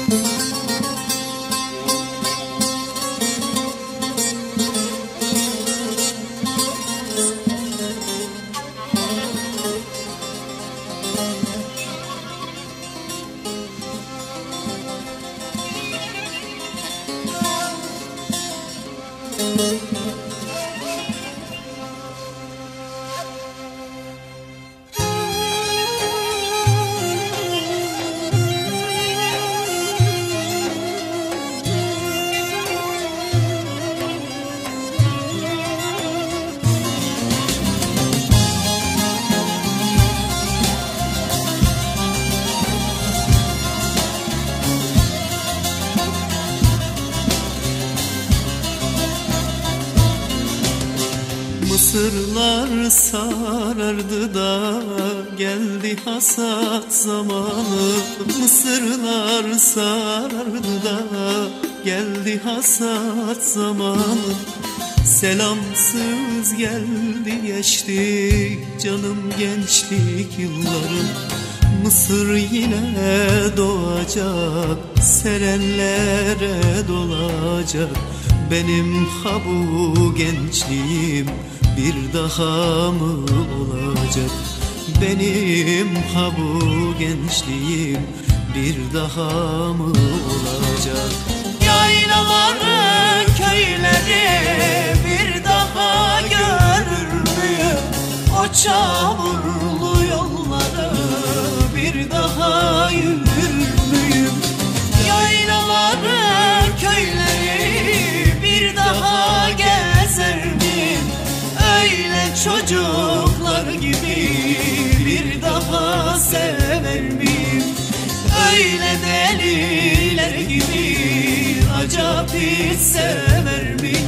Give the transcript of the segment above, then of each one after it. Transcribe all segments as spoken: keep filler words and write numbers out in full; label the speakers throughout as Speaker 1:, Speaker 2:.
Speaker 1: Mısırlar sarardı da geldi hasat zamanı. Mısırlar sarardı da geldi hasat zamanı. Selamsız geldi geçti canım gençlik yıllarım. Mısır yine doğacak, serenlere dolacak. Benim ha bu gençliğim bir daha mı olacak? Benim ha bu gençliğim bir daha mı olacak?
Speaker 2: Yaylaları, köyleri bir daha görür müyüm? O çamurlu yolları bir daha yürür müyüm? Yaylaları, köyleri bir daha gezer miyim? Öyle çocuklar gibi bir daha sever miyim? Öyle deliler gibi acaba hiç sever miyim?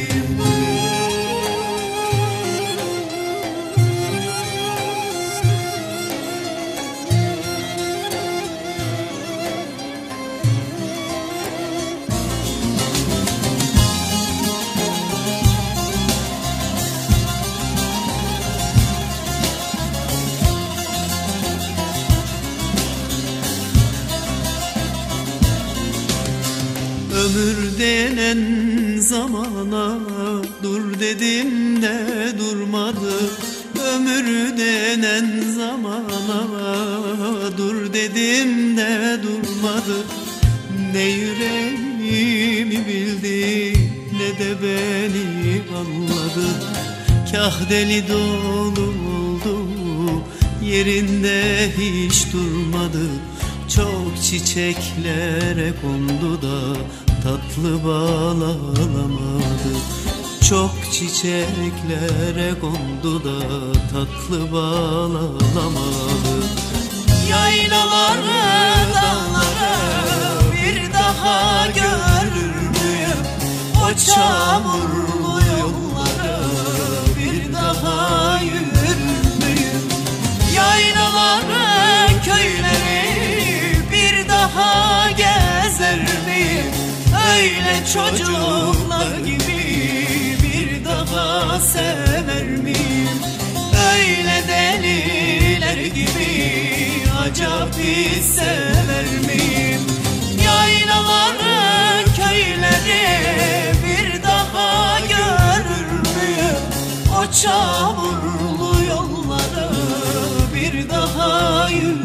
Speaker 1: Ömür denen zamana dur dedim de durmadı. Ömür denen zamana dur dedim de durmadı. Ne yüreğimi bildi ne de beni anladı. Kah deli dolu oldu yerinde hiç durmadı. Çok çiçeklere kondu da tatlı bal alamadı. Çok çiçeklere kondu da tatlı bal alamadı.
Speaker 2: Yaylaları, dağları bir daha görür müyüm? O çamurlu yolları bir daha yürür müyüm? Yaylaları, köyleri bir daha gezer miyim? Öyle çocuklar gibi bir daha sever miyim? Öyle deliler gibi acaba hiç sever miyim? Yaylaları, köyleri bir daha görür müyüm? O çamurlu yolları bir daha yürür